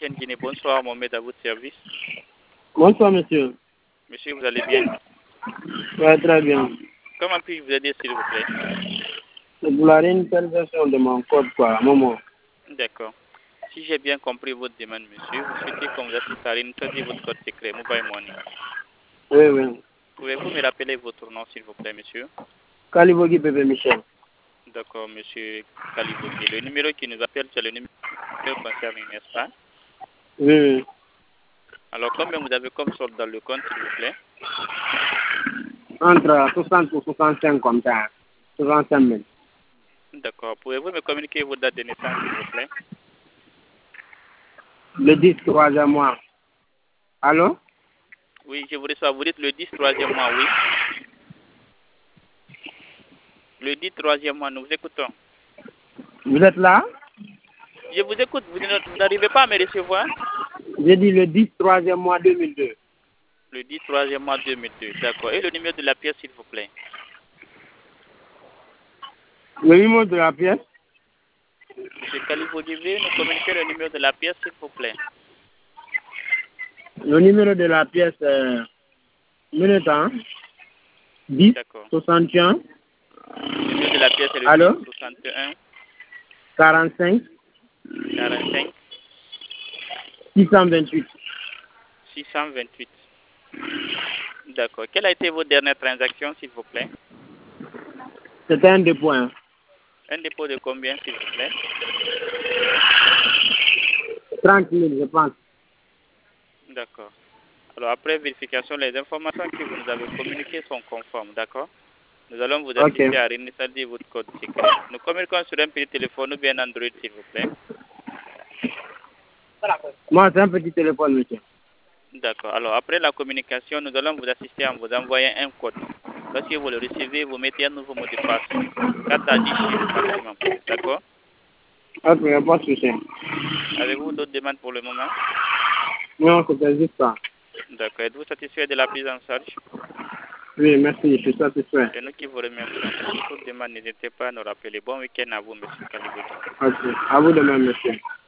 MTN Guinée. Bonsoir, Mohamed, à votre service. Bonsoir, monsieur. Monsieur, vous allez bien? Ouais, très bien. Comment puis-je vous aider, s'il vous plaît? C'est pour la réinitialisation de mon code, quoi, maman. D'accord. Si j'ai bien compris votre demande, monsieur, vous souhaitez qu'on vous assiste à réinitialiser votre code secret Mobile Money. Oui, oui. Pouvez-vous me rappeler votre nom, s'il vous plaît, monsieur? Kalibogui Bébé Michel. D'accord, monsieur Kalibogui. Le numéro qui nous appelle, c'est le numéro concerné, n'est-ce pas? Oui, oui. Alors, combien vous avez comme solde dans le compte, s'il vous plaît? Entre 60 ou 65 comme ça. 65 000. D'accord. Pouvez-vous me communiquer votre date de naissance, s'il vous plaît? Le 10, troisième mois. Allô? Oui, je vous reçois. Vous dites le 10, troisième mois, oui. Le 10, troisième mois, nous vous écoutons. Vous êtes là? Je vous écoute. Vous n'arrivez pas à me recevoir? J'ai dit le 10, troisième mois 2002. Le 10, troisième mois 2002. D'accord. Et le numéro de la pièce, s'il vous plaît? Le numéro de la pièce? Monsieur Kalibogui, veuillez nous communiquer le numéro de la pièce, s'il vous plaît. Le numéro de la pièce, minute, hein? 10, D'accord. 61. Le numéro de la pièce est le Allô? 10, 61, 45, 45, 628. 628. D'accord. Quelle a été votre dernière transaction, s'il vous plaît? C'était un dépôt, hein? Un dépôt de combien, s'il vous plaît? 30 000, je pense. D'accord. Alors, après vérification, les informations que vous nous avez communiquées sont conformes, d'accord? Nous allons vous assister Ok. à réinitialiser votre code secret. Nous communiquons sur un petit téléphone ou bien Android, s'il vous plaît. Moi, c'est un petit téléphone, monsieur. D'accord. Alors, après la communication, nous allons vous assister à vous envoyer un code. Lorsque vous le recevez, vous mettez un nouveau mot de passe. 4 à 10 chiffres maximum. D'accord? Ok, pas de souci. Avez-vous d'autres demandes pour le moment? Non, c'était juste ça. D'accord. Êtes-vous satisfait de la prise en charge? Oui, merci, je suis satisfait. C'est nous qui vous remercions. Pour toute demande, n'hésitez pas à nous rappeler. Bon week-end à vous, monsieur Kalibogui. Ok, à vous de même, monsieur.